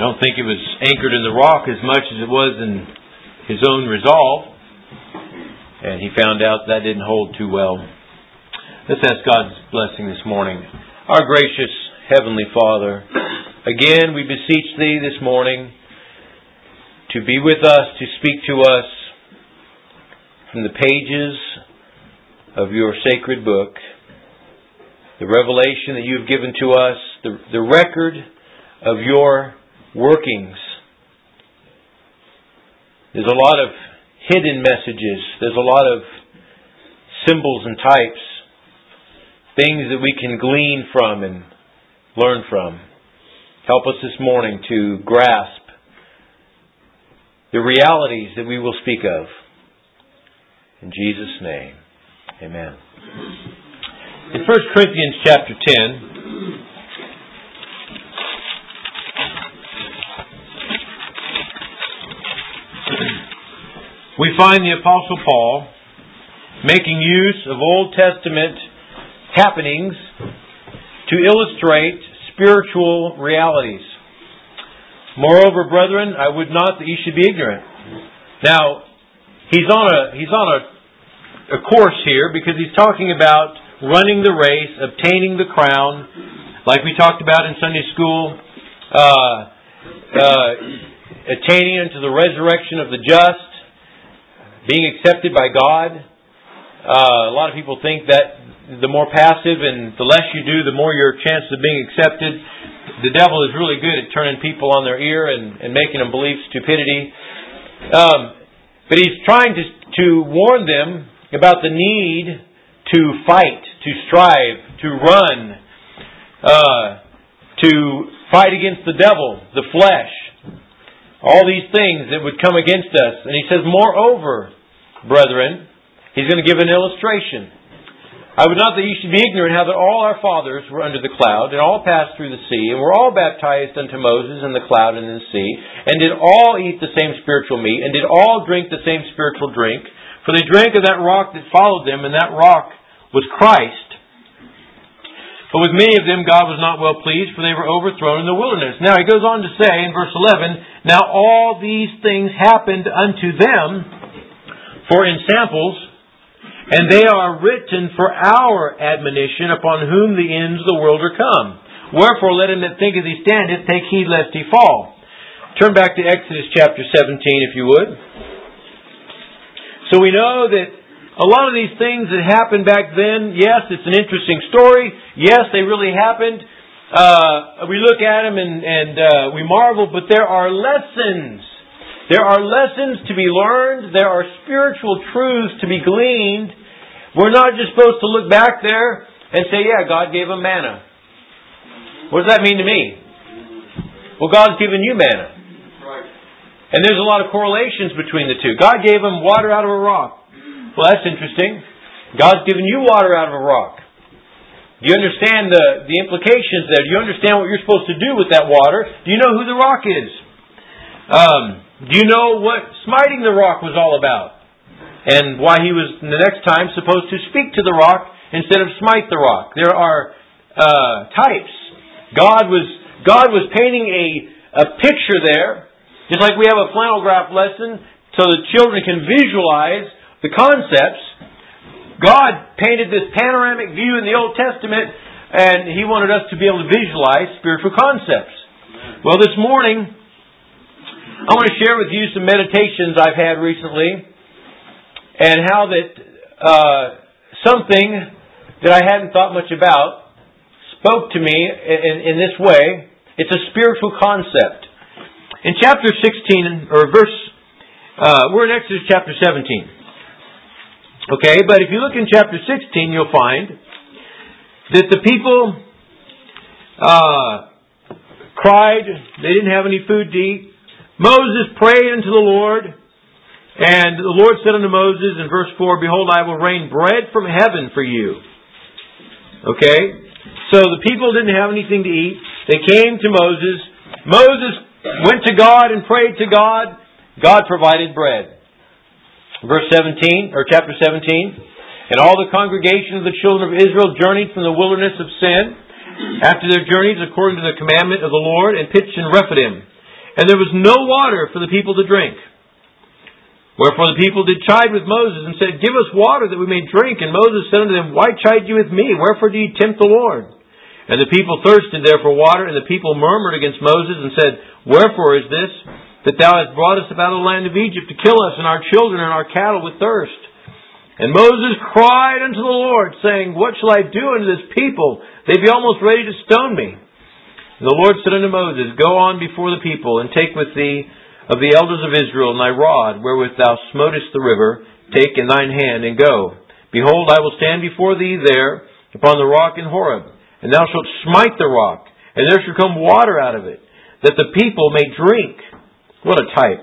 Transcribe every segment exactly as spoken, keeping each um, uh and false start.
don't think it was anchored in the rock as much as it was in his own resolve. And he found out that didn't hold too well. Let's ask God's blessing this morning. Our gracious Heavenly Father, again we beseech Thee this morning to be with us, to speak to us from the pages of Your sacred book, the revelation that You've given to us, the, the record of Your workings. There's a lot of hidden messages. There's a lot of symbols and types, things that we can glean from and learn from. Help us this morning to grasp the realities that we will speak of. In Jesus' name, amen. In First Corinthians chapter ten, we find the Apostle Paul making use of Old Testament happenings to illustrate spiritual realities. Moreover, brethren, I would not that ye should be ignorant. Now, he's on a he's on a, a course here because he's talking about running the race, obtaining the crown, like we talked about in Sunday school, uh, uh, attaining unto the resurrection of the just, being accepted by God. Uh, a lot of people think that the more passive and the less you do, the more your chances of being accepted. The devil is really good at turning people on their ear and, and making them believe stupidity. Um, but he's trying to, to warn them about the need to fight, to strive, to run, uh, to fight against the devil, the flesh. All these things that would come against us. And he says, moreover, brethren, he's going to give an illustration. I would not that ye should be ignorant how that all our fathers were under the cloud, and all passed through the sea, and were all baptized unto Moses in the cloud and in the sea, and did all eat the same spiritual meat, and did all drink the same spiritual drink. For they drank of that rock that followed them, and that rock was Christ. But with many of them God was not well pleased, for they were overthrown in the wilderness. Now he goes on to say in verse eleven, now all these things happened unto them for in samples, and they are written for our admonition, upon whom the ends of the world are come. Wherefore let him that thinketh he standeth take heed lest he fall. Turn back to Exodus chapter seventeen, if you would. So we know that a lot of these things that happened back then, yes, it's an interesting story. Yes, they really happened. Uh, we look at them and, and uh, we marvel, but there are lessons. There are lessons to be learned. There are spiritual truths to be gleaned. We're not just supposed to look back there and say, yeah, God gave them manna. What does that mean to me? Well, God's given you manna. And there's a lot of correlations between the two. God gave them water out of a rock. Well, that's interesting. God's given you water out of a rock. Do you understand the, the implications there? Do you understand what you're supposed to do with that water? Do you know who the rock is? Um... Do you know what smiting the rock was all about? And why he was, the next time, supposed to speak to the rock instead of smite the rock? There are uh, types. God was God was painting a, a picture there, just like we have a flannel graph lesson, so the children can visualize the concepts. God painted this panoramic view in the Old Testament, and He wanted us to be able to visualize spiritual concepts. Well, this morning, I want to share with you some meditations I've had recently, and how that uh, something that I hadn't thought much about spoke to me in, in this way. It's a spiritual concept. In chapter sixteen, or verse, uh, we're in Exodus chapter seventeen. Okay, but if you look in chapter sixteen, you'll find that the people uh, cried. They didn't have any food to eat. Moses prayed unto the Lord, and the Lord said unto Moses in verse four, behold, I will rain bread from heaven for you. Okay? So the people didn't have anything to eat. They came to Moses. Moses went to God and prayed to God. God provided bread. Verse seventeen, or chapter seventeen. And all the congregation of the children of Israel journeyed from the wilderness of Sin after their journeys according to the commandment of the Lord, and pitched in Rephidim. and there was no water for the people to drink. Wherefore the people did chide with Moses, and said, Give us water that we may drink. And Moses said unto them, Why chide you with me? Wherefore do ye tempt the Lord? And the people thirsted there for water, and the people murmured against Moses, and said, Wherefore is this, that thou hast brought us out of the land of Egypt to kill us and our children and our cattle with thirst? And Moses cried unto the Lord, saying, What shall I do unto this people? They be almost ready to stone me. And the Lord said unto Moses, Go on before the people, and take with thee of the elders of Israel, and thy rod, wherewith thou smotest the river, take in thine hand, and go. Behold, I will stand before thee there, upon the rock in Horeb, and thou shalt smite the rock, and there shall come water out of it, that the people may drink. What a type.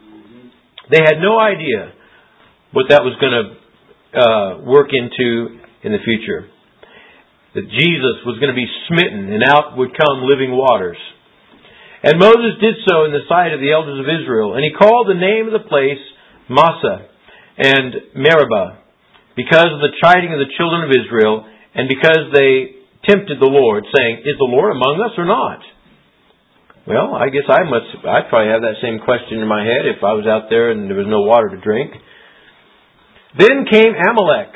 They had no idea what that was going to uh, work into in the future. That Jesus was going to be smitten, and out would come living waters. And Moses did so in the sight of the elders of Israel. And he called the name of the place Massah and Meribah, because of the chiding of the children of Israel, and because they tempted the Lord, saying, Is the Lord among us or not? Well, I guess I must, I'd probably have that same question in my head if I was out there and there was no water to drink. Then came Amalek,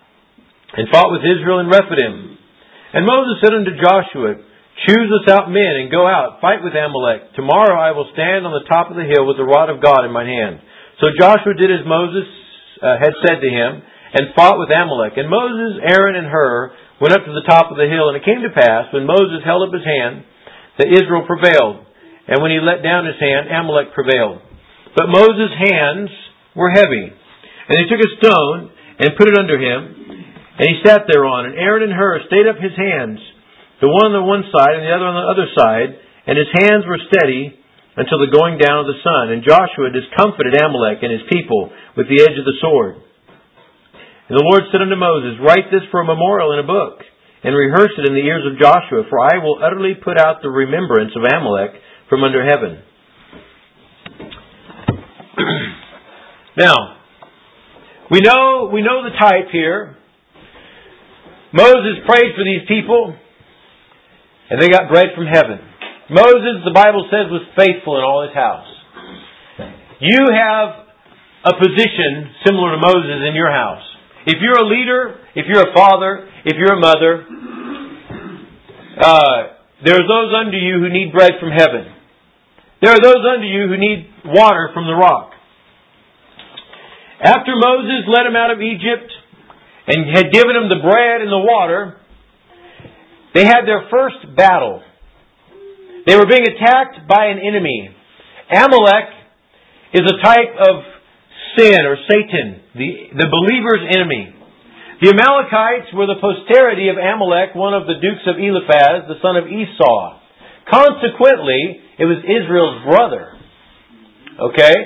and fought with Israel in Rephidim. And Moses said unto Joshua, Choose us out men, and go out, fight with Amalek. Tomorrow I will stand on the top of the hill with the rod of God in my hand. So Joshua did as Moses uh, had said to him, and fought with Amalek. And Moses, Aaron, and Hur went up to the top of the hill. And it came to pass, when Moses held up his hand, that Israel prevailed. And when he let down his hand, Amalek prevailed. But Moses' hands were heavy. And he took a stone, and put it under him, and he sat thereon. And Aaron and Hur stayed up his hands, the one on the one side and the other on the other side, and his hands were steady until the going down of the sun. And Joshua discomfited Amalek and his people with the edge of the sword. And the Lord said unto Moses, Write this for a memorial in a book, and rehearse it in the ears of Joshua, for I will utterly put out the remembrance of Amalek from under heaven. Now, we know we know the type here. Moses prayed for these people, and they got bread from heaven. Moses, the Bible says, was faithful in all his house. You have a position similar to Moses in your house. If you're a leader, if you're a father, if you're a mother, uh, there are those under you who need bread from heaven. There are those under you who need water from the rock. After Moses led them out of Egypt and had given them the bread and the water, they had their first battle. They were being attacked by an enemy. Amalek is a type of sin or Satan, the, the believer's enemy. The Amalekites were the posterity of Amalek, one of the dukes of Eliphaz, the son of Esau. Consequently, it was Israel's brother. Okay?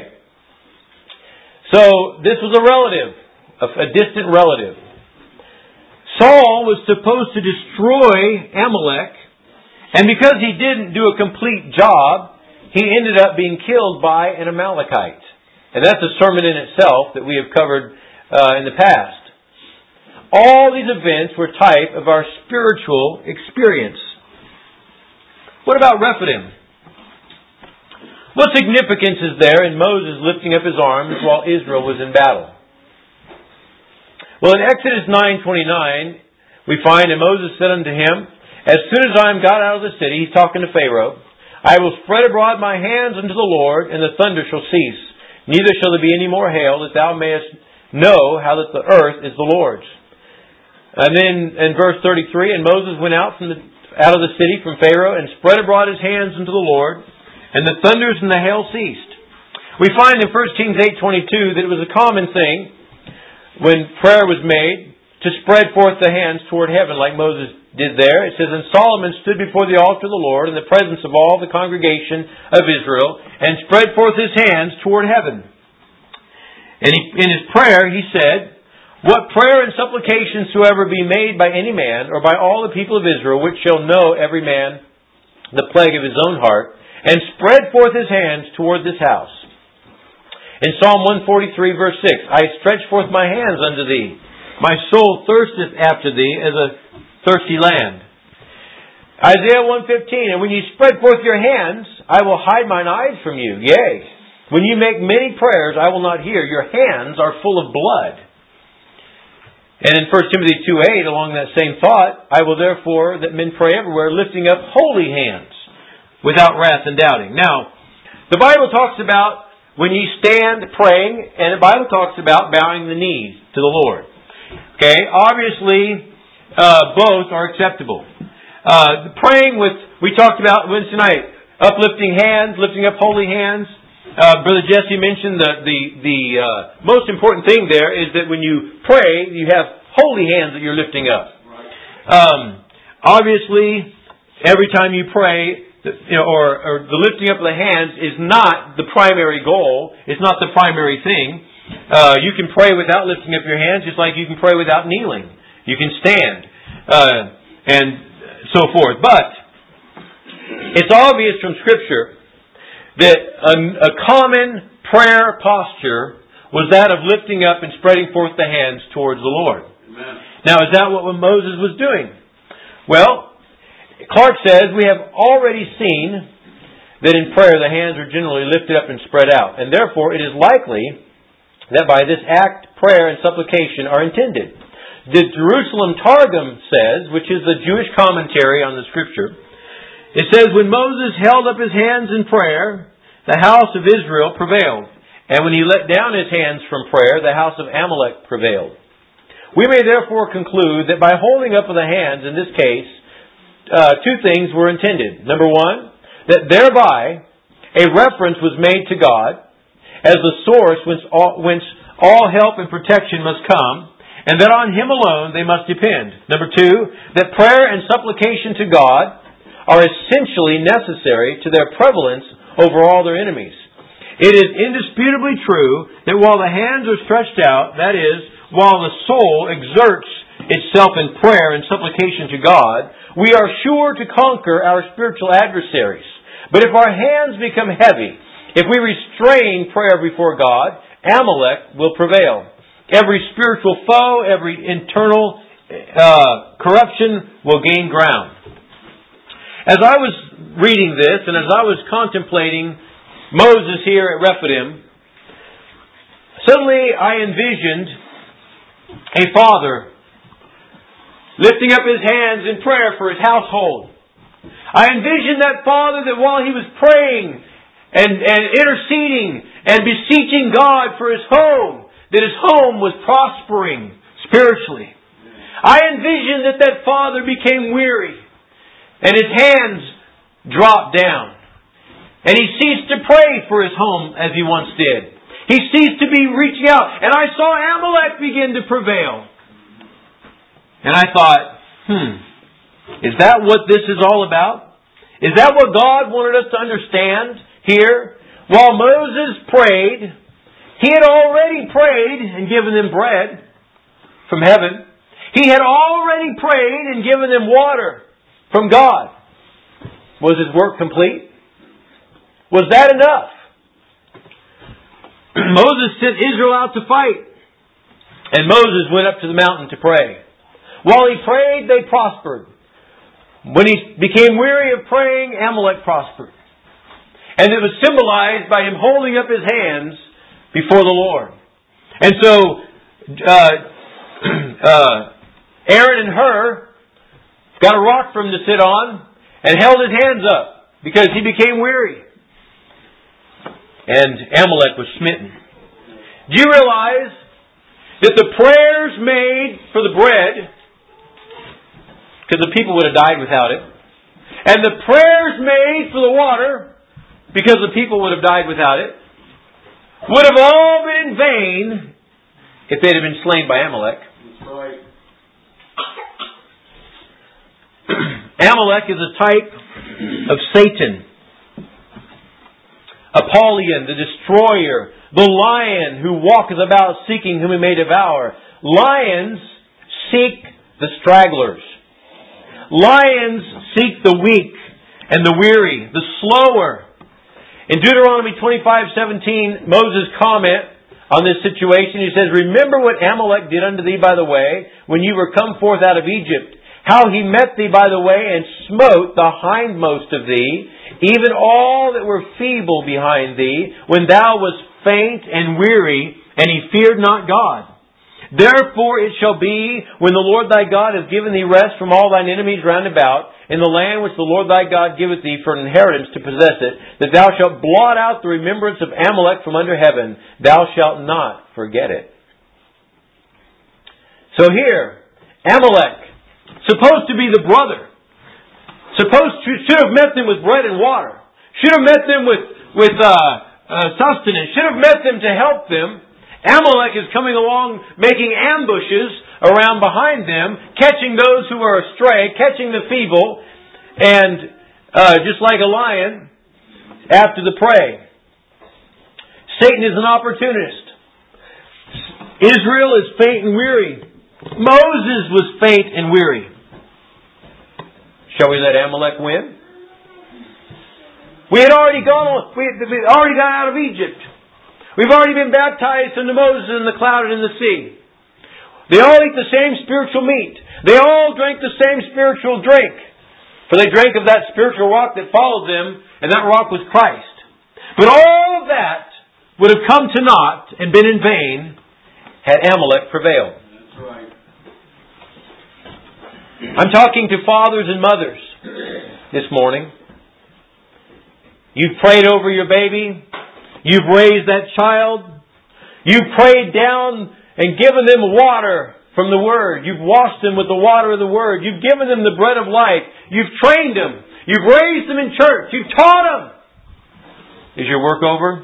So, this was a relative, a, a distant relative. Saul was supposed to destroy Amalek, and because he didn't do a complete job, he ended up being killed by an Amalekite. And that's a sermon in itself that we have covered uh, in the past. All these events were type of our spiritual experience. What about Rephidim? What significance is there in Moses lifting up his arms while Israel was in battle? Well, in Exodus nine twenty-nine, we find, And Moses said unto him, As soon as I am got out of the city, he's talking to Pharaoh, I will spread abroad my hands unto the Lord, and the thunder shall cease. Neither shall there be any more hail, that thou mayest know how that the earth is the Lord's. And then in verse thirty-three, And Moses went out from the, out of the city from Pharaoh, and spread abroad his hands unto the Lord, and the thunders and the hail ceased. We find in First Kings eight twenty-two that it was a common thing when prayer was made to spread forth the hands toward heaven like Moses did there. It says, And Solomon stood before the altar of the Lord in the presence of all the congregation of Israel, and spread forth his hands toward heaven. And he, in his prayer he said, What prayer and supplication soever be made by any man, or by all the people of Israel, which shall know every man the plague of his own heart, and spread forth his hands toward this house. In Psalm one forty-three verse six, I stretch forth my hands unto thee. My soul thirsteth after thee as a thirsty land. Isaiah one fifteen, And when ye spread forth your hands, I will hide mine eyes from you. Yea, when you make many prayers, I will not hear. Your hands are full of blood. And in First Timothy two eight, along that same thought, I will therefore that men pray everywhere, lifting up holy hands, without wrath and doubting. Now, the Bible talks about when you stand praying, and the Bible talks about bowing the knees to the Lord. Okay, obviously, uh, both are acceptable. Uh, praying with, we talked about Wednesday night, uplifting hands, lifting up holy hands. Uh, Brother Jesse mentioned the the, the uh, most important thing there is that when you pray, you have holy hands that you're lifting up. Um, obviously, every time you pray, you know, or, or the lifting up of the hands is not the primary goal. It's not the primary thing. Uh, you can pray without lifting up your hands, just like you can pray without kneeling. You can stand, uh, and so forth. But it's obvious from Scripture that a, a common prayer posture was that of lifting up and spreading forth the hands towards the Lord. Amen. Now, is that what Moses was doing? Well, Clark says we have already seen that in prayer the hands are generally lifted up and spread out, and therefore it is likely that by this act prayer and supplication are intended. The Jerusalem Targum says, which is the Jewish commentary on the Scripture, it says, when Moses held up his hands in prayer, the house of Israel prevailed. And when he let down his hands from prayer, the house of Amalek prevailed. We may therefore conclude that by holding up of the hands in this case, uh, two things were intended. Number one, that thereby a reference was made to God as the source whence all, whence all help and protection must come, and that on Him alone they must depend. Number two, that prayer and supplication to God are essentially necessary to their prevalence over all their enemies. It is indisputably true that while the hands are stretched out, that is, while the soul exerts itself in prayer and supplication to God, we are sure to conquer our spiritual adversaries. But if our hands become heavy, if we restrain prayer before God, Amalek will prevail. Every spiritual foe, every internal uh, corruption will gain ground. As I was reading this, and as I was contemplating Moses here at Rephidim, suddenly I envisioned a father lifting up his hands in prayer for his household. I envisioned that father that while he was praying and, and interceding and beseeching God for his home, that his home was prospering spiritually. I envisioned that that father became weary and his hands dropped down. And he ceased to pray for his home as he once did. He ceased to be reaching out. And I saw Amalek begin to prevail. And I thought, hmm, is that what this is all about? Is that what God wanted us to understand here? While Moses prayed, he had already prayed and given them bread from heaven. He had already prayed and given them water from God. Was his work complete? Was that enough? Moses sent Israel out to fight. And Moses went up to the mountain to pray. While he prayed, they prospered. When he became weary of praying, Amalek prospered. And it was symbolized by him holding up his hands before the Lord. And so, uh, uh, Aaron and Hur got a rock for him to sit on and held his hands up because he became weary. And Amalek was smitten. Do you realize that the prayers made for the bread, because the people would have died without it, and the prayers made for the water, because the people would have died without it, would have all been in vain if they'd have been slain by Amalek. That's right. Amalek is a type of Satan. Apollyon, the destroyer, the lion who walketh about seeking whom he may devour. Lions seek the stragglers. Lions seek the weak and the weary, the slower. In Deuteronomy twenty-five seventeen, Moses' comment on this situation, he says, remember what Amalek did unto thee by the way, when you were come forth out of Egypt, how he met thee by the way and smote the hindmost of thee, even all that were feeble behind thee, when thou wast faint and weary, and he feared not God. Therefore it shall be, when the Lord thy God hath given thee rest from all thine enemies round about, in the land which the Lord thy God giveth thee for an inheritance to possess it, that thou shalt blot out the remembrance of Amalek from under heaven. Thou shalt not forget it. So here, Amalek, supposed to be the brother, supposed to, should have met them with bread and water, should have met them with, with uh, uh, sustenance, should have met them to help them. Amalek is coming along, making ambushes around behind them, catching those who are astray, catching the feeble, and uh, just like a lion, after the prey. Satan is an opportunist. Israel is faint and weary. Moses was faint and weary. Shall we let Amalek win? We had already gone, we had already got out of Egypt. We've already been baptized into Moses in the cloud and in the sea. They all ate the same spiritual meat. They all drank the same spiritual drink. For they drank of that spiritual rock that followed them, and that rock was Christ. But all of that would have come to naught and been in vain had Amalek prevailed. That's right. I'm talking to fathers and mothers this morning. You've prayed over your baby. You've raised that child. You've prayed down and given them water from the Word. You've washed them with the water of the Word. You've given them the bread of life. You've trained them. You've raised them in church. You've taught them. Is your work over?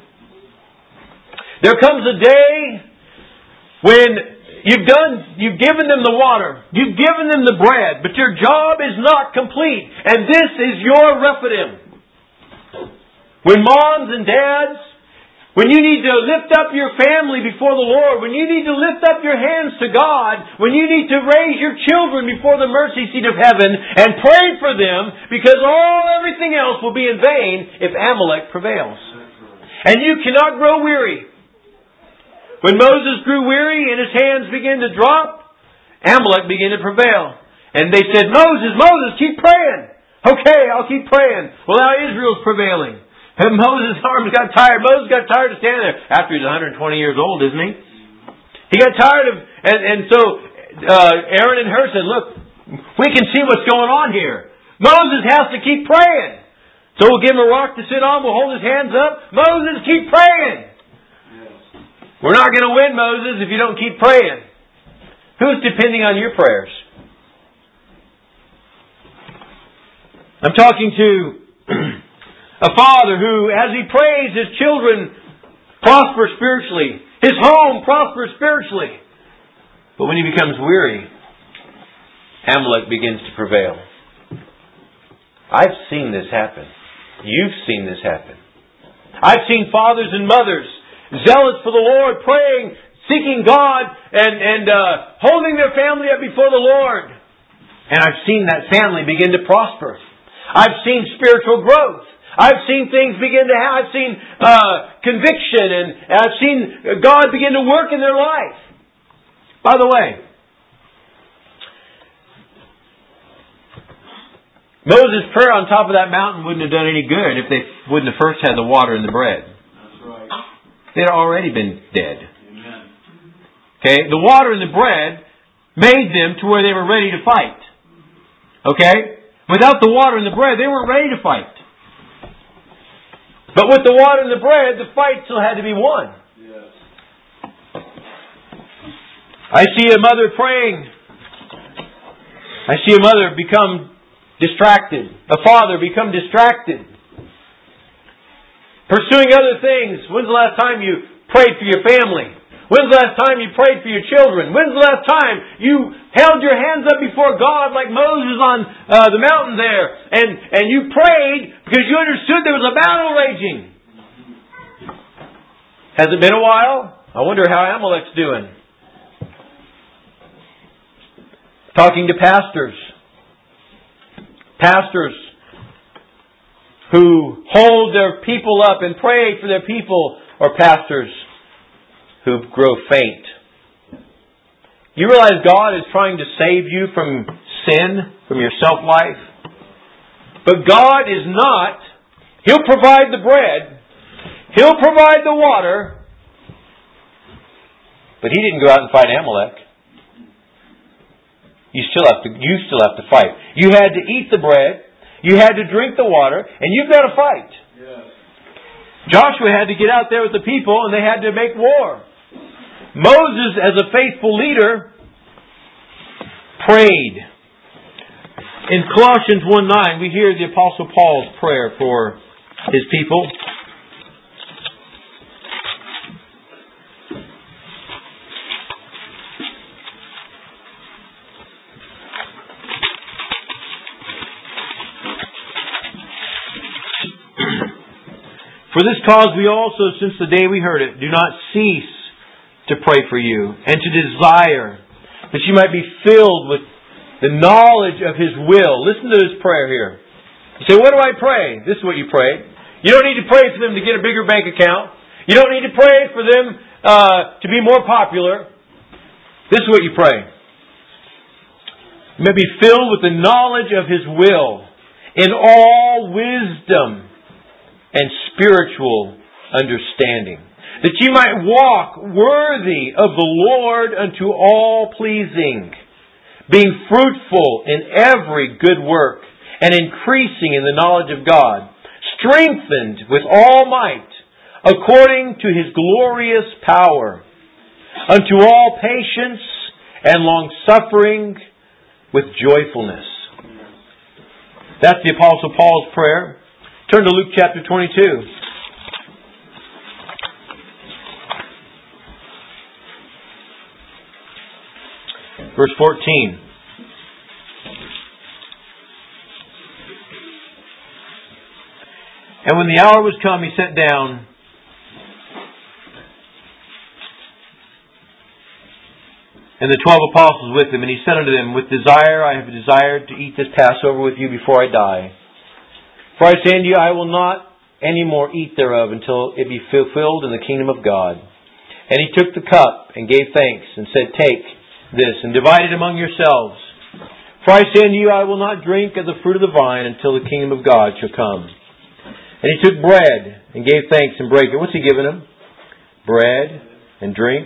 There comes a day when you've done, you've given them the water. You've given them the bread. But your job is not complete. And this is your rephidim. When moms and dads, when you need to lift up your family before the Lord, when you need to lift up your hands to God, when you need to raise your children before the mercy seat of heaven and pray for them, because all everything else will be in vain if Amalek prevails. And you cannot grow weary. When Moses grew weary and his hands began to drop, Amalek began to prevail. And they said, Moses, Moses, keep praying. Okay, I'll keep praying. Well, now Israel's prevailing. And Moses' arms got tired. Moses got tired of standing there. After he's one hundred twenty years old, isn't he? He got tired of... And, and so uh, Aaron and Hur said, look, we can see what's going on here. Moses has to keep praying. So we'll give him a rock to sit on. We'll hold his hands up. Moses, keep praying. Yes. We're not going to win, Moses, if you don't keep praying. Who's depending on your prayers? I'm talking to... a father who, as he prays, his children prosper spiritually. His home prospers spiritually. But when he becomes weary, Amalek begins to prevail. I've seen this happen. You've seen this happen. I've seen fathers and mothers zealous for the Lord, praying, seeking God, and, and uh, holding their family up before the Lord. And I've seen that family begin to prosper. I've seen spiritual growth. I've seen things begin to happen. I've seen uh, conviction, and I've seen God begin to work in their life. By the way, Moses' prayer on top of that mountain wouldn't have done any good if they wouldn't have first had the water and the bread. That's right. They'd already been dead. Amen. Okay? The water and the bread made them to where they were ready to fight. Okay? Without the water and the bread, they weren't ready to fight. But with the water and the bread, the fight still had to be won. Yes. I see a mother praying. I see a mother become distracted. A father become distracted. Pursuing other things. When's the last time you prayed for your family? When's the last time you prayed for your children? When's the last time you held your hands up before God like Moses on uh, the mountain there? And, and you prayed because you understood there was a battle raging. Has it been a while? I wonder how Amalek's doing. Talking to pastors. Pastors who hold their people up and pray for their people, or pastors who grow faint. You realize God is trying to save you from sin, from your self-life? But God is not He'll provide the bread. He'll provide the water. But He didn't go out and fight Amalek. You still have to, you still have to fight. You had to eat the bread. You had to drink the water. And you've got to fight. Yes. Joshua had to get out there with the people and they had to make war. Moses, as a faithful leader, prayed. In Colossians one nine, we hear the Apostle Paul's prayer for his people. For this cause we also, since the day we heard it, do not cease to pray for you and to desire that you might be filled with the knowledge of His will. Listen to this prayer here. You say, what do I pray? This is what you pray. You don't need to pray for them to get a bigger bank account. You don't need to pray for them uh, to be more popular. This is what you pray. You may be filled with the knowledge of His will in all wisdom and spiritual understanding, that you might walk worthy of the Lord unto all pleasing, being fruitful in every good work, and increasing in the knowledge of God, strengthened with all might, according to His glorious power, unto all patience and long-suffering with joyfulness. That's the Apostle Paul's prayer. Turn to Luke chapter twenty-two. Verse fourteen. And when the hour was come, He sat down and the twelve apostles with Him, and He said unto them, With desire I have desired to eat this Passover with you before I die. For I say unto you, I will not any more eat thereof until it be fulfilled in the kingdom of God. And He took the cup and gave thanks and said, Take this and divide it among yourselves. For I say unto you, I will not drink of the fruit of the vine until the kingdom of God shall come. And He took bread and gave thanks and brake it. What's He given them? Bread and drink.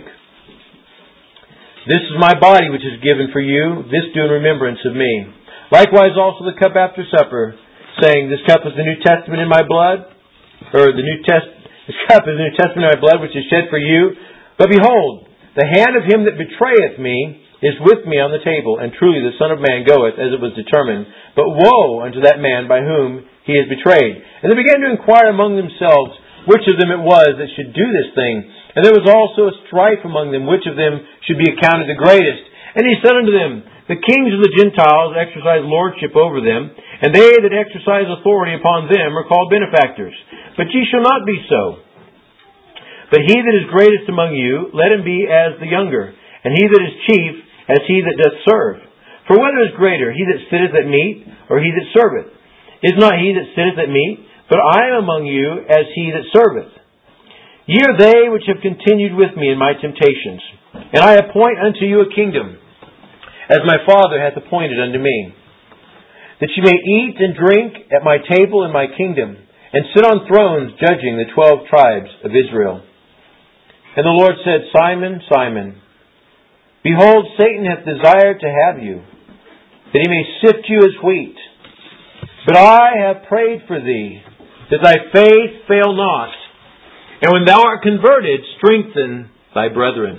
This is my body which is given for you. This do in remembrance of me. Likewise also the cup after supper, saying, This cup is the New Testament in my blood, or the New Test, this cup is the New Testament in my blood, which is shed for you. But behold, the hand of him that betrayeth me is with me on the table, and truly the Son of Man goeth as it was determined. But woe unto that man by whom he is betrayed. And they began to inquire among themselves which of them it was that should do this thing. And there was also a strife among them, which of them should be accounted the greatest. And He said unto them, The kings of the Gentiles exercise lordship over them, and they that exercise authority upon them are called benefactors. But ye shall not be so. But he that is greatest among you, let him be as the younger, and he that is chief, as he that doth serve. For whether is greater, he that sitteth at meat, or he that serveth? Is not he that sitteth at meat, but I am among you as he that serveth. Ye are they which have continued with me in my temptations, and I appoint unto you a kingdom, as my Father hath appointed unto me, that ye may eat and drink at my table in my kingdom, and sit on thrones judging the twelve tribes of Israel. And the Lord said, Simon, Simon, behold, Satan hath desired to have you, that he may sift you as wheat. But I have prayed for thee, that thy faith fail not. And when thou art converted, strengthen thy brethren.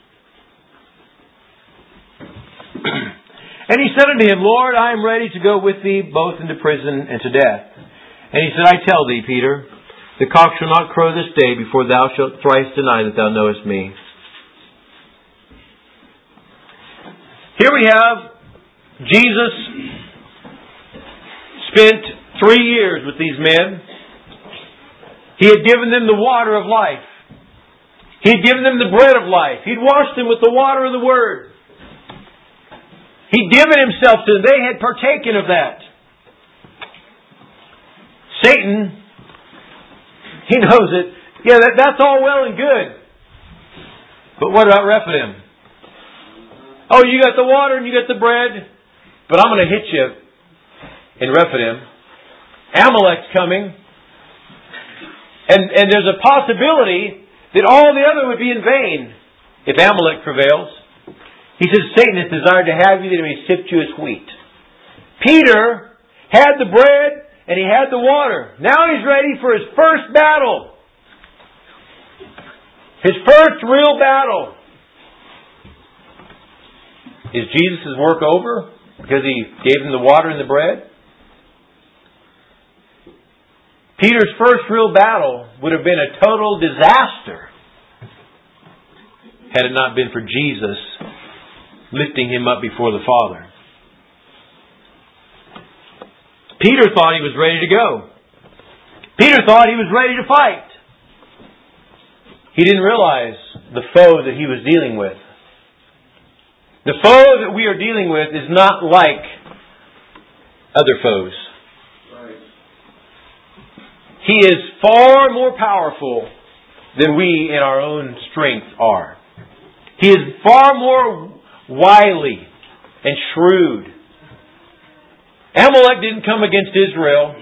And he said unto him, Lord, I am ready to go with thee both into prison and to death. And he said, I tell thee, Peter, the cock shall not crow this day before thou shalt thrice deny that thou knowest me. Here we have Jesus spent three years with these men. He had given them the water of life. He had given them the bread of life. He'd washed them with the water of the Word. He'd given Himself to them. They had partaken of that. Satan, he knows it. Yeah, that, that's all well and good. But what about Rephidim? Oh, you got the water and you got the bread, but I'm going to hit you in Rephidim. Amalek's coming. And, and there's a possibility that all the other would be in vain if Amalek prevails. He says, Satan has desired to have you that he may sift you as wheat. Peter had the bread and he had the water. Now he's ready for his first battle. His first real battle. Is Jesus' work over because he gave him the water and the bread? Peter's first real battle would have been a total disaster had it not been for Jesus lifting him up before the Father. Peter thought he was ready to go. Peter thought he was ready to fight. He didn't realize the foe that he was dealing with. The foe that we are dealing with is not like other foes. He is far more powerful than we in our own strength are. He is far more wily and shrewd. Amalek didn't come against Israel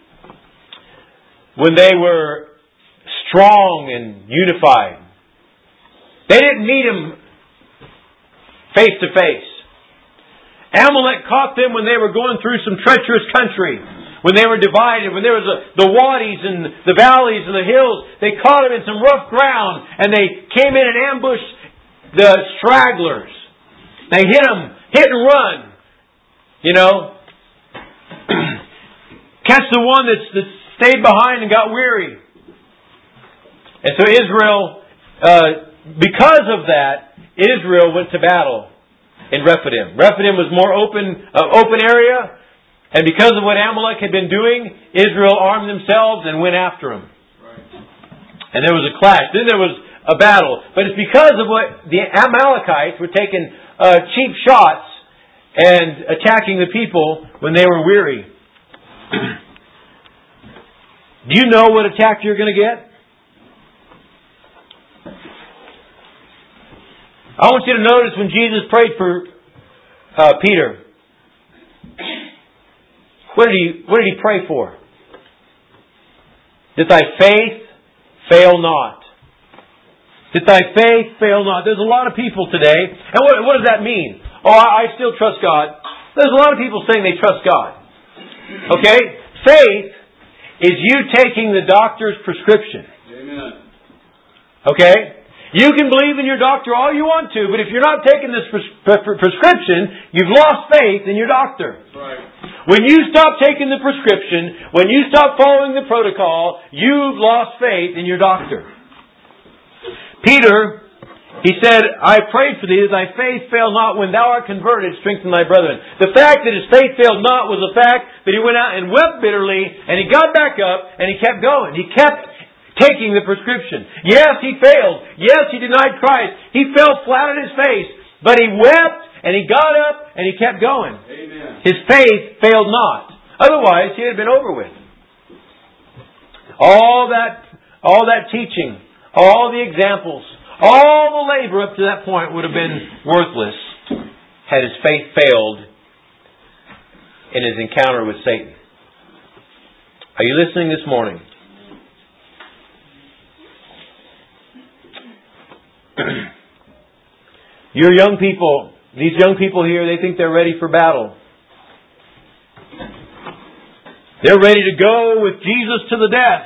when they were strong and unified. They didn't meet him face to face. Amalek caught them when they were going through some treacherous country. When they were divided, when there was a, the wadis and the valleys and the hills, they caught them in some rough ground and they came in and ambushed the stragglers. They hit them, hit and run. You know, catch the one that's, that stayed behind and got weary. And so Israel, uh, because of that, Israel went to battle in Rephidim. Rephidim was more open, uh, open area. And because of what Amalek had been doing, Israel armed themselves and went after him. Right. And there was a clash. Then there was a battle. But it's because of what the Amalekites were taking uh, cheap shots and attacking the people when they were weary. Do you know what attack you're going to get? I want you to notice when Jesus prayed for uh, Peter. What did he, what did he pray for? That thy faith fail not. That thy faith fail not. There's a lot of people today. And what, what does that mean? Oh, I, I still trust God. There's a lot of people saying they trust God. Okay? Faith is you taking the doctor's prescription. Amen. Okay? You can believe in your doctor all you want to, but if you're not taking this pres- pre- prescription, you've lost faith in your doctor. Right. When you stop taking the prescription, when you stop following the protocol, you've lost faith in your doctor. Peter, he said, I prayed for thee that thy faith fail not when thou art converted, strengthen thy brethren. The fact that his faith failed not was the fact that he went out and wept bitterly, and he got back up, and he kept going. He kept taking the prescription. Yes, he failed. Yes, he denied Christ. He fell flat on his face. But he wept, and he got up, and he kept going. Amen. His faith failed not. Otherwise, he had been over with. All that, all that teaching, all the examples, all the labor up to that point would have been worthless had his faith failed in his encounter with Satan. Are you listening this morning? Your young people, these young people here, they think they're ready for battle. They're ready to go with Jesus to the death.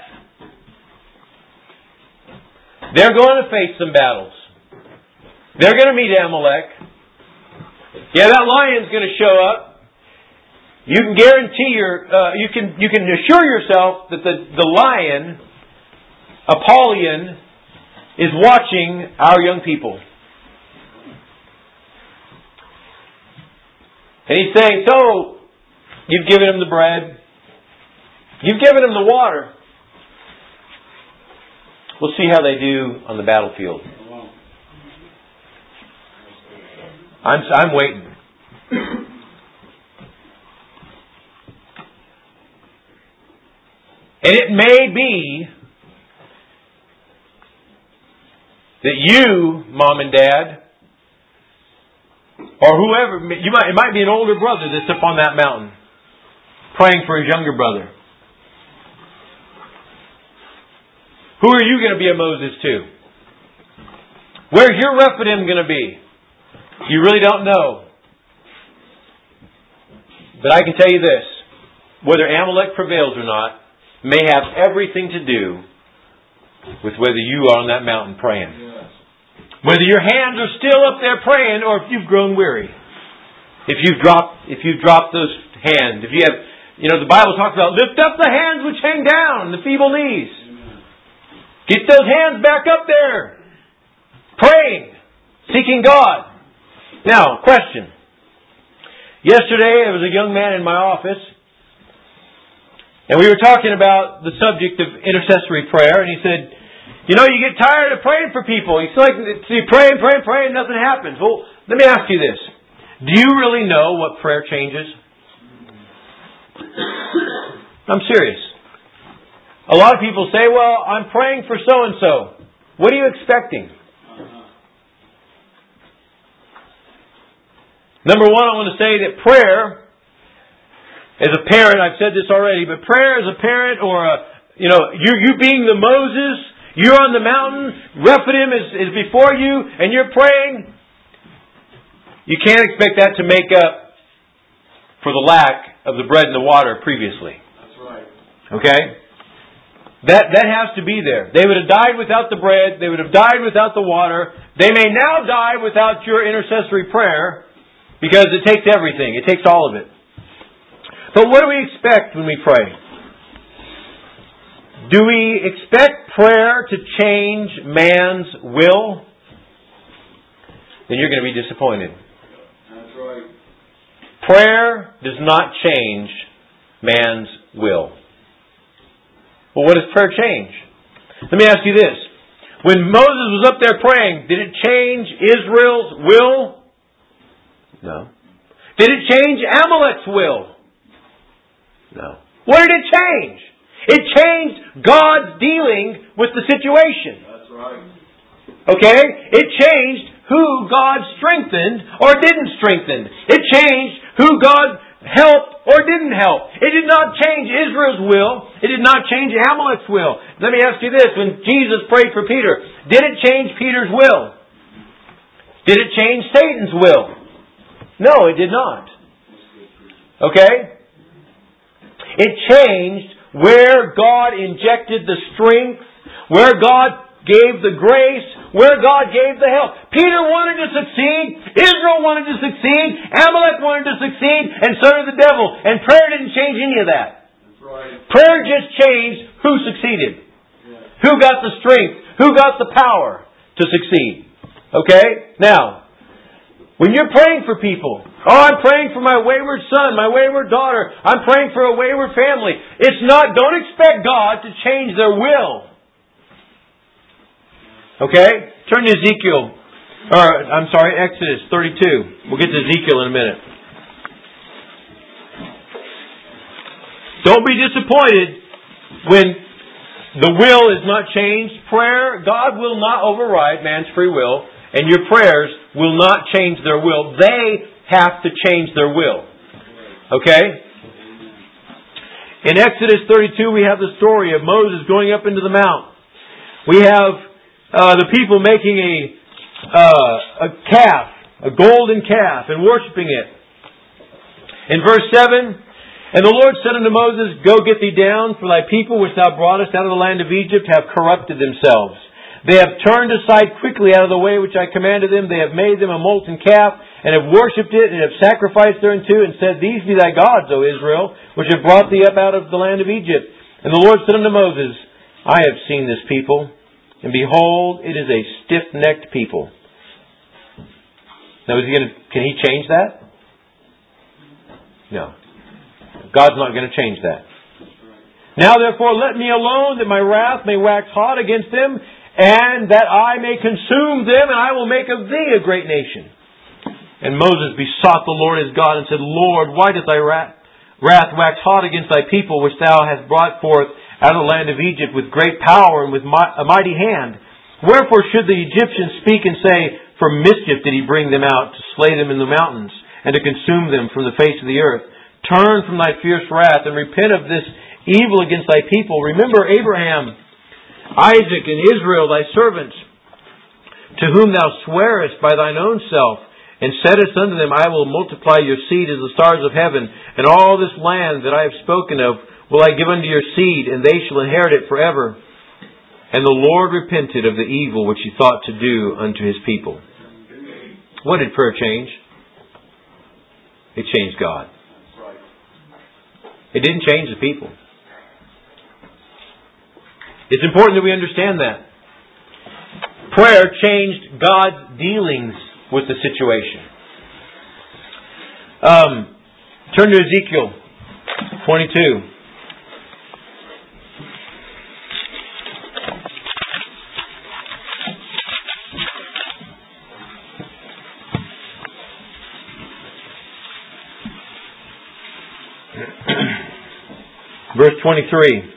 They're going to face some battles. They're going to meet Amalek. Yeah, that lion's going to show up. You can guarantee your, uh, you can you can assure yourself that the, the lion, Apollyon, is watching our young people. And he's saying, so, you've given him the bread. You've given him the water. We'll see how they do on the battlefield. I'm, I'm waiting. And it may be that you, Mom and Dad, or whoever, you might, it might be an older brother that's up on that mountain praying for his younger brother. Who are you going to be a Moses to? Where's your Rephidim going to be? You really don't know. But I can tell you this. Whether Amalek prevails or not may have everything to do with whether you are on that mountain praying. Yes. Whether your hands are still up there praying or if you've grown weary. If you've dropped, if you've dropped those hands. If you have, you know, the Bible talks about lift up the hands which hang down, the feeble knees. Amen. Get those hands back up there. Praying. Seeking God. Now, question. Yesterday, there was a young man in my office, and we were talking about the subject of intercessory prayer, and he said, you know, you get tired of praying for people. He's like, so you pray and pray and pray and nothing happens. Well, let me ask you this. Do you really know what prayer changes? I'm serious. A lot of people say, well, I'm praying for so-and-so. What are you expecting? Number one, I want to say that prayer, as a parent, I've said this already, but prayer as a parent or a, you know, you, you being the Moses, you're on the mountain, Rephidim is, is before you, and you're praying, you can't expect that to make up for the lack of the bread and the water previously. That's right. Okay? That, that has to be there. They would have died without the bread, they would have died without the water, they may now die without your intercessory prayer, because it takes everything. It takes all of it. But what do we expect when we pray? Do we expect prayer to change man's will? Then you're going to be disappointed. That's right. Prayer does not change man's will. Well, what does prayer change? Let me ask you this. When Moses was up there praying, did it change Israel's will? No. Did it change Amalek's will? No. What did it change? It changed God's dealing with the situation. That's right. Okay? It changed who God strengthened or didn't strengthen. It changed who God helped or didn't help. It did not change Israel's will. It did not change Amalek's will. Let me ask you this. When Jesus prayed for Peter, did it change Peter's will? Did it change Satan's will? No, it did not. Okay? It changed where God injected the strength, where God gave the grace, where God gave the help. Peter wanted to succeed, Israel wanted to succeed, Amalek wanted to succeed, and so did the devil. And prayer didn't change any of that. That's right. Prayer just changed who succeeded. Yeah. Who got the strength, who got the power to succeed. Okay? Now, when you're praying for people, oh, I'm praying for my wayward son, my wayward daughter, I'm praying for a wayward family. It's not, don't expect God to change their will. Okay? Turn to Ezekiel, or I'm sorry, Exodus thirty-two. We'll get to Ezekiel in a minute. Don't be disappointed when the will is not changed. Prayer, God will not override man's free will. And your prayers will not change their will. They have to change their will. Okay? In Exodus thirty-two, we have the story of Moses going up into the mount. We have uh, the people making a uh, a calf, a golden calf, and worshiping it. In verse seven, and the Lord said unto Moses, Go get thee down, for thy people which thou broughtest out of the land of Egypt have corrupted themselves. They have turned aside quickly out of the way which I commanded them. They have made them a molten calf, and have worshipped it, and have sacrificed thereunto, and said, These be thy gods, O Israel, which have brought thee up out of the land of Egypt. And the Lord said unto Moses, I have seen this people, and behold, it is a stiff-necked people. Now, is he going to, can he change that? No. God's not going to change that. Now, therefore, let me alone, that my wrath may wax hot against them, and that I may consume them, and I will make of thee a great nation. And Moses besought the Lord his God, and said, Lord, why doth thy wrath wax hot against thy people, which thou hast brought forth out of the land of Egypt with great power and with a mighty hand? Wherefore should the Egyptians speak and say, For mischief did he bring them out, to slay them in the mountains, and to consume them from the face of the earth? Turn from thy fierce wrath, and repent of this evil against thy people. Remember Abraham, Isaac and Israel thy servants, to whom thou swearest by thine own self, and saidest unto them, I will multiply your seed as the stars of heaven, and all this land that I have spoken of will I give unto your seed, and they shall inherit it forever. And the Lord repented of the evil which he thought to do unto his people. What did prayer change? It changed God. It didn't change the people. It's important that we understand that. Prayer changed God's dealings with the situation. Um, turn to Ezekiel twenty-two. Verse twenty-three.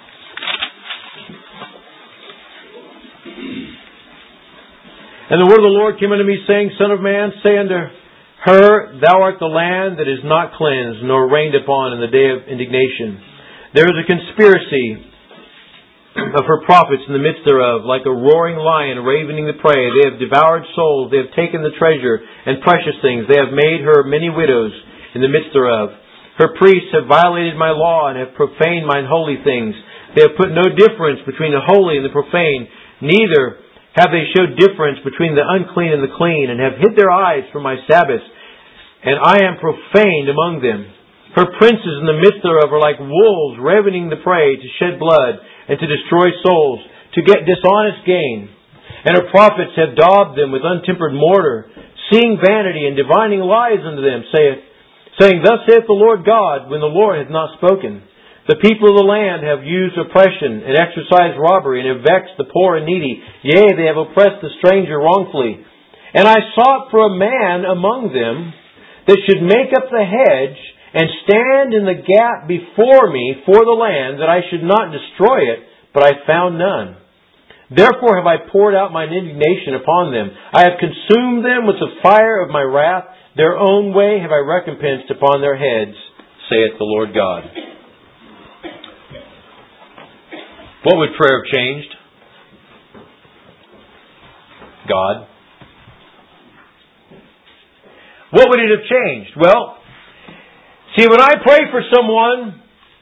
And the word of the Lord came unto me, saying, Son of man, say unto her, Thou art the land that is not cleansed, nor rained upon in the day of indignation. There is a conspiracy of her prophets in the midst thereof, like a roaring lion ravening the prey. They have devoured souls, they have taken the treasure and precious things. They have made her many widows in the midst thereof. Her priests have violated my law and have profaned mine holy things. They have put no difference between the holy and the profane, neither have they showed difference between the unclean and the clean, and have hid their eyes from my Sabbaths, and I am profaned among them. Her princes in the midst thereof are like wolves ravening the prey, to shed blood, and to destroy souls, to get dishonest gain. And her prophets have daubed them with untempered mortar, seeing vanity and divining lies unto them, saith, saying, Thus saith the Lord God, when the Lord hath not spoken. The people of the land have used oppression and exercised robbery, and have vexed the poor and needy. Yea, they have oppressed the stranger wrongfully. And I sought for a man among them that should make up the hedge and stand in the gap before me for the land, that I should not destroy it, but I found none. Therefore have I poured out mine indignation upon them. I have consumed them with the fire of my wrath. Their own way have I recompensed upon their heads, saith the Lord God. What would prayer have changed? God. What would it have changed? Well, see, when I pray for someone,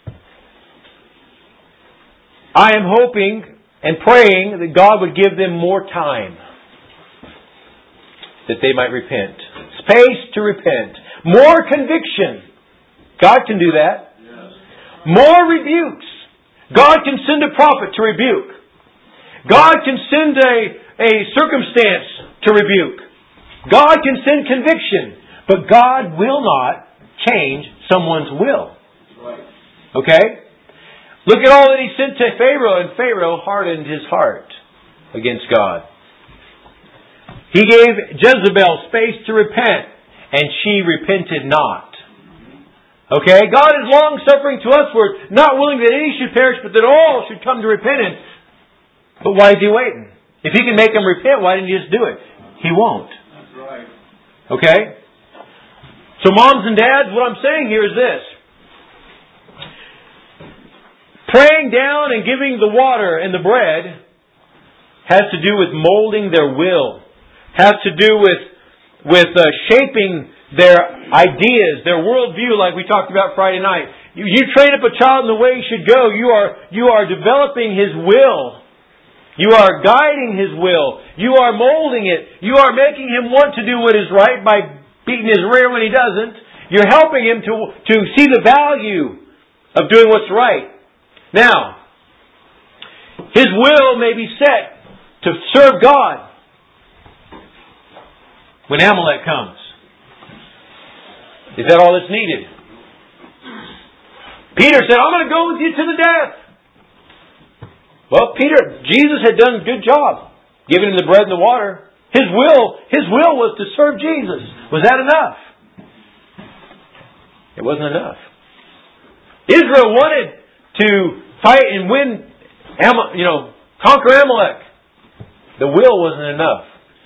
I am hoping and praying that God would give them more time, that they might repent. Space to repent. More conviction. God can do that. Yes. More rebukes. God can send a prophet to rebuke. God can send a, a circumstance to rebuke. God can send conviction. But God will not change someone's will. Okay? Look at all that He sent to Pharaoh, and Pharaoh hardened his heart against God. He gave Jezebel space to repent, and she repented not. Okay? God is long-suffering to us, for not willing that any should perish, but that all should come to repentance. But why is He waiting? If He can make them repent, why didn't He just do it? He won't. That's right. Okay? So moms and dads, what I'm saying here is this. Praying down and giving the water and the bread has to do with molding their will. Has to do with, with uh, shaping their ideas, their worldview, like we talked about Friday night. You, you train up a child in the way he should go. You are, you are developing his will. You are guiding his will. You are molding it. You are making him want to do what is right by beating his rear when he doesn't. You're helping him to, to see the value of doing what's right. Now, his will may be set to serve God when Amalek comes. Is that all that's needed? Peter said, I'm going to go with you to the death. Well, Peter, Jesus had done a good job giving him the bread and the water. His will, his will was to serve Jesus. Was that enough? It wasn't enough. Israel wanted to fight and win, you know, conquer Amalek. The will wasn't enough.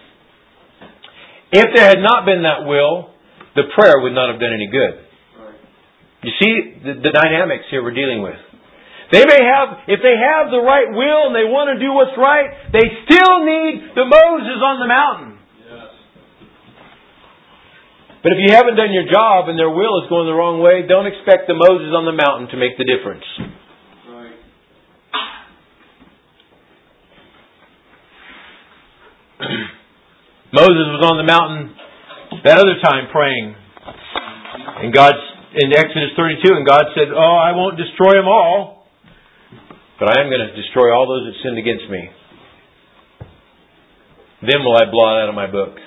If there had not been that will, the prayer would not have done any good. You see the, the dynamics here we're dealing with. They may have, if they have the right will and they want to do what's right, they still need the Moses on the mountain. Yes. But if you haven't done your job and their will is going the wrong way, don't expect the Moses on the mountain to make the difference. Right. Moses was on the mountain that other time praying. And God's in Exodus thirty-two, and God said, "Oh, I won't destroy them all, but I am going to destroy all those that sinned against me. Then will I blot out of my book."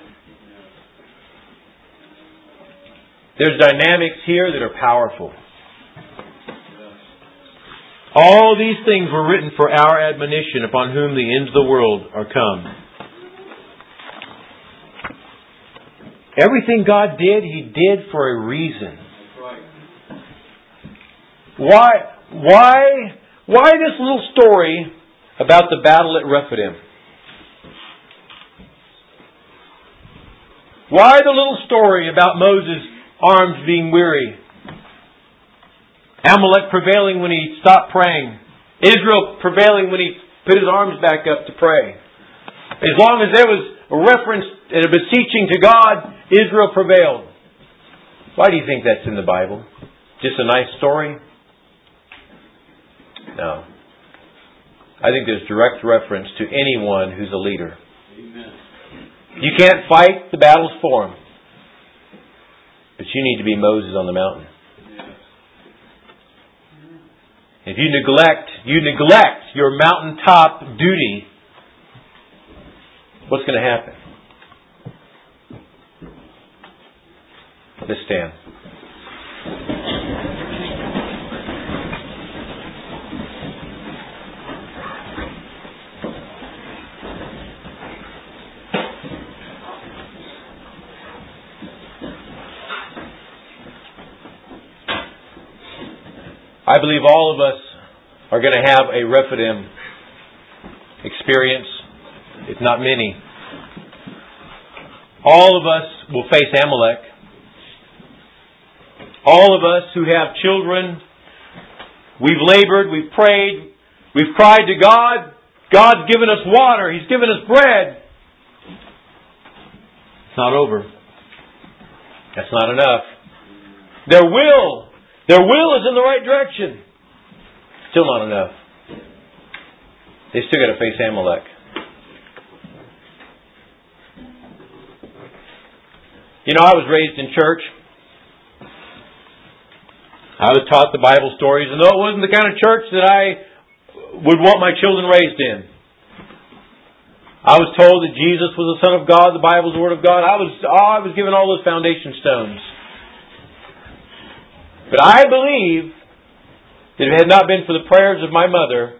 There's dynamics here that are powerful. All these things were written for our admonition, upon whom the ends of the world are come. Everything God did, He did for a reason. Why, why, why this little story about the battle at Rephidim? Why the little story about Moses' arms being weary? Amalek prevailing when he stopped praying. Israel prevailing when he put his arms back up to pray. As long as there was a reference and a beseeching to God, Israel prevailed. Why do you think that's in the Bible? Just a nice story? No. I think there's direct reference to anyone who's a leader. Amen. You can't fight the battles for them. But you need to be Moses on the mountain. If you neglect, you neglect your mountaintop duty, what's going to happen? Let's stand. I believe all of us are going to have a Rephidim experience, if not many. All of us will face Amalek. All of us who have children, we've labored, we've prayed, we've cried to God. God's given us water. He's given us bread. It's not over. That's not enough. Their will Their will is in the right direction. Still not enough. They still got to face Amalek. You know, I was raised in church. I was taught the Bible stories, and though it wasn't the kind of church that I would want my children raised in. I was told that Jesus was the Son of God, the Bible is the Word of God. I was, oh, I was given all those foundation stones. But I believe that if it had not been for the prayers of my mother,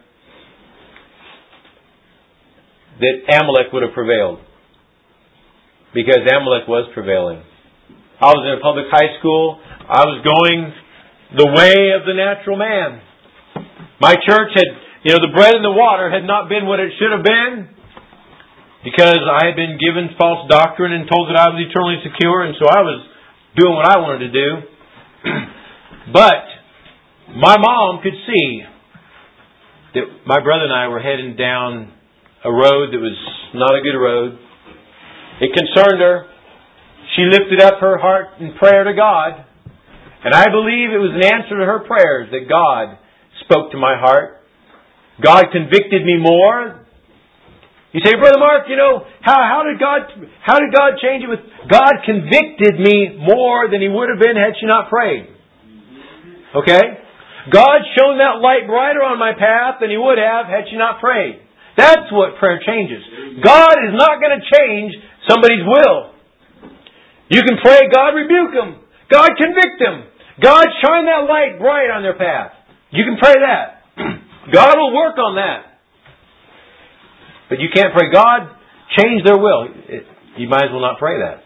that Amalek would have prevailed. Because Amalek was prevailing. I was in a public high school. I was going the way of the natural man. My church had, you know, the bread and the water had not been what it should have been. Because I had been given false doctrine and told that I was eternally secure. And so I was doing what I wanted to do. But my mom could see that my brother and I were heading down a road that was not a good road. It concerned her. She lifted up her heart in prayer to God. And I believe it was an answer to her prayers that God spoke to my heart. God convicted me more. You say, Brother Mark, you know, how, how did God how did God change it with God convicted me more than He would have been had she not prayed. Okay? God shone that light brighter on my path than He would have had she not prayed. That's what prayer changes. God is not going to change somebody's will. You can pray, God rebuke them. God convict them. God shine that light bright on their path. You can pray that. God will work on that. But you can't pray, God, change their will. You might as well not pray that.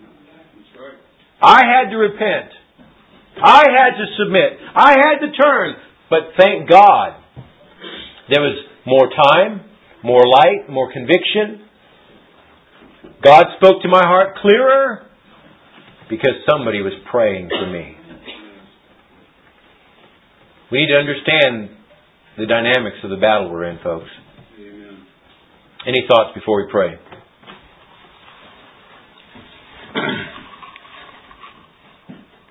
I had to repent. I had to submit. I had to turn. But thank God, there was more time, more light, more conviction. God spoke to my heart clearer because somebody was praying for me. We need to understand the dynamics of the battle we're in, folks. Amen. Any thoughts before we pray?